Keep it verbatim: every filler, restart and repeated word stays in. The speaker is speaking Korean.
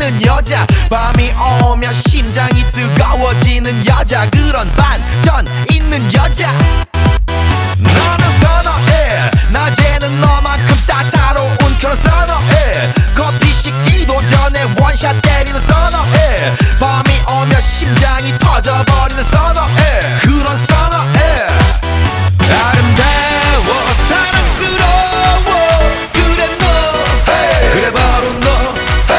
있는 여자, 밤이 오면 심장이 뜨거워지는 여자, 그런 반전 있는 여자. 너는 선어해, 낮에는 너만큼 따사로운 그런 선어해. 커피 식기도 전에 원샷 때리는 선어해. 밤이 오면 심장이 터져버리는 선어해.